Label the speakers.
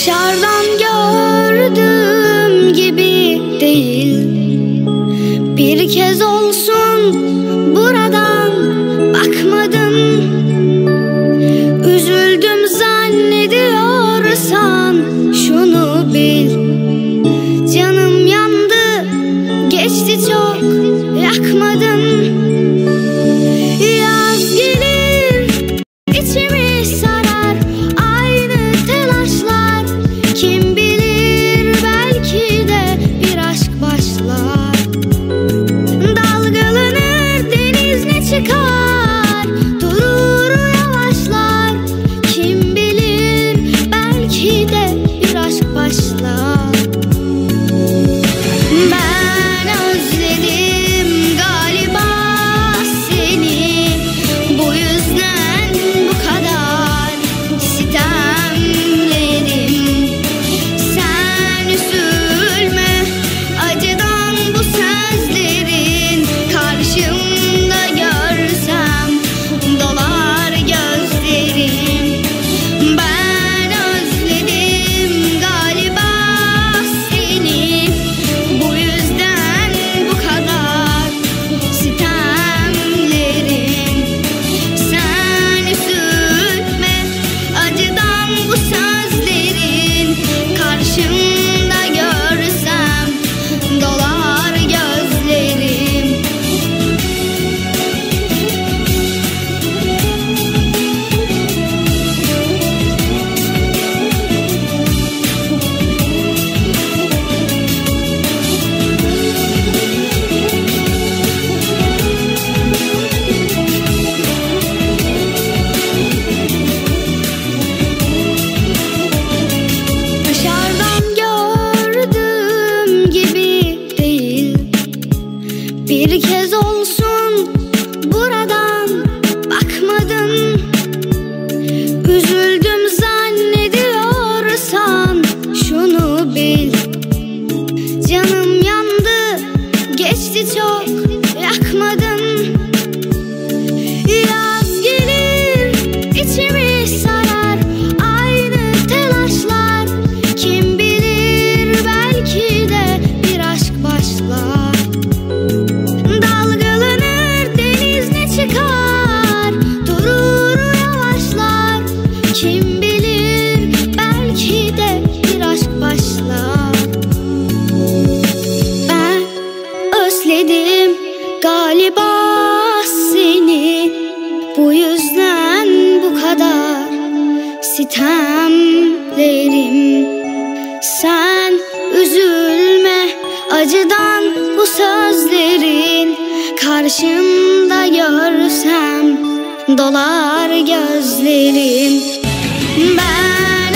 Speaker 1: Dışarıdan gördüğüm gibi değil. Bir kez olsun buradan bakmadım. Üzüldüm zannediyorsan şunu bil. Canım yandı, geçti çok, yakmadım. Yaz gelir, içimi sarar aynı telaşlar. Kim bilir belki de bir aşk başlar. Dalgalanır deniz ne çıkar, durur yavaşlar. Kim bilir belki de bir aşk başlar. Ben özledim galiba seni, bu yüzden bu kadar sitemlerim. Sen üzülme acıdan bu sözlerin, karşımda görsem dolar gözlerim. Ben özledim galiba seni, bu yüzden bu kadar sitemlerim. Sen üzülme acıdan bu sözlerin, karşımda görsem dolar gözlerim. Dışarıdan gördüğüm gibi değil. Bir kez olsun buradan bakmadım. Üzüldüm zannediyorsan şunu bil. Canım yandı, geçti çok, yakmadım. Yaz gelir, içimi sarar aynı telaşlar. Kim bilir belki de bir aşk başlar. Dalgalanır deniz ne çıkar, durur yavaşlar. Kim bilir belki de bir aşk başlar. Ben özledim galiba seni, bu yüzden bu kadar sitemlerim. Sen üzülme acıdan bu sözlerin, karşımda görsem dolar gözlerim. Ben